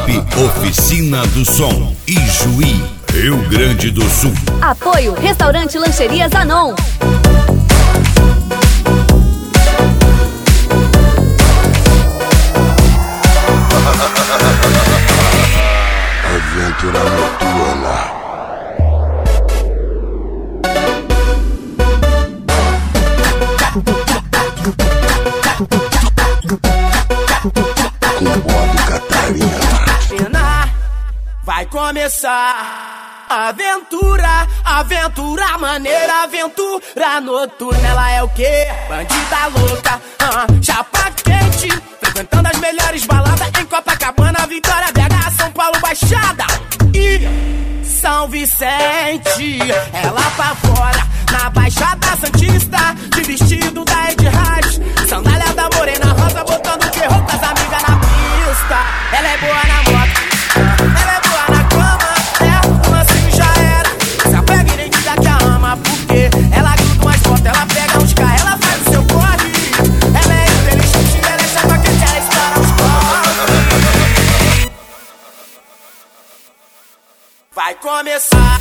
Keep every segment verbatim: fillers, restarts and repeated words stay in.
WhatsApp Oficina do Som, Ijuí, Rio Grande do Sul. Apoio Restaurante Lancheria Zanon. Aventura noturna. Vai começar a aventura, aventura maneira, aventura noturna. Ela é o quê? Bandida louca, uh, chapa quente, frequentando as melhores baladas em Copacabana, Vitória, B H, São Paulo, Baixada e São Vicente. Ela apavora na Baixada Santista, de vestido da Ed Harris, sandália da Morena Rosa, botando terror com as amigas na pista. Ela é boa na moto, ela é boa na cama, é, o lance já era. Se apega e nem diga que a ama, porque ela gruda umas fotos, ela pega uns carros, ela faz o seu corre. Ela é inteligente, ela é chapa quente, ela estoura os corres. Vai começar.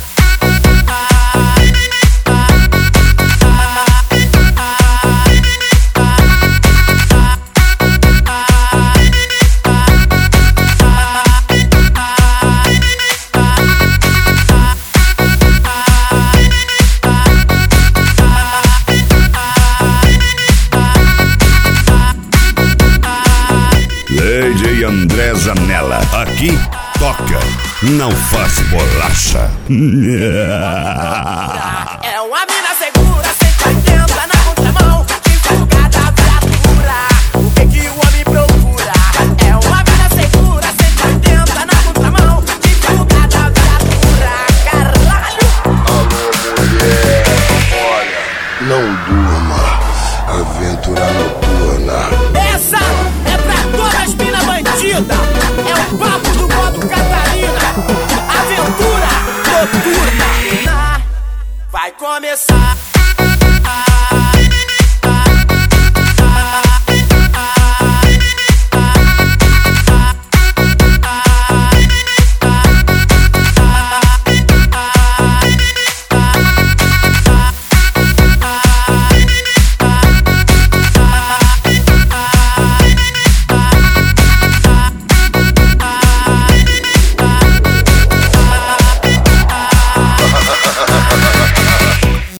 D J André Zanella, aqui toca, não faz bolacha. É uma mina segura, cento e oitenta na contramão, divulgada a viatura. O que que o homem procura? É uma mina segura, cento e oitenta na contramão, divulgada a viatura. Caralho! Alô, mulher, olha, não durma, aventura noturna. Essa é pra todas as minas bandidas. É o papo do modo Catarina. Aventura noturna. Vai começar.